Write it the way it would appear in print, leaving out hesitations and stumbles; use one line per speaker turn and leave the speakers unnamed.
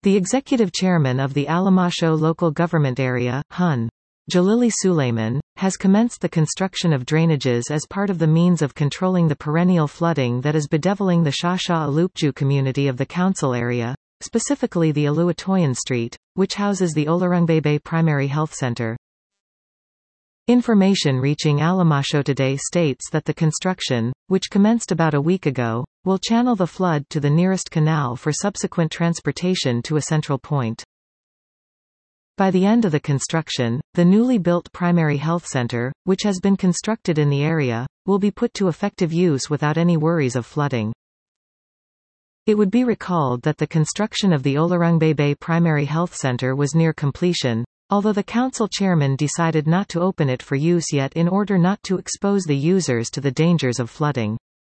The executive chairman of the Alamasho Local Government Area, Hun. Jalili Suleiman, has commenced the construction of drainages as part of the means of controlling the perennial flooding that is bedeviling the Shasha Alupju community of the council area, specifically the Aluatoyan Street, which houses the Olarungbebe Primary Health Center. Information reaching Alamasho today states that the construction, which commenced about a week ago, will channel the flood to the nearest canal for subsequent transportation to a central point. By the end of the construction, the newly built primary health center, which has been constructed in the area, will be put to effective use without any worries of flooding. It would be recalled that the construction of the Olarungbebe Primary Health Center was near completion, although the council chairman decided not to open it for use yet in order not to expose the users to the dangers of flooding.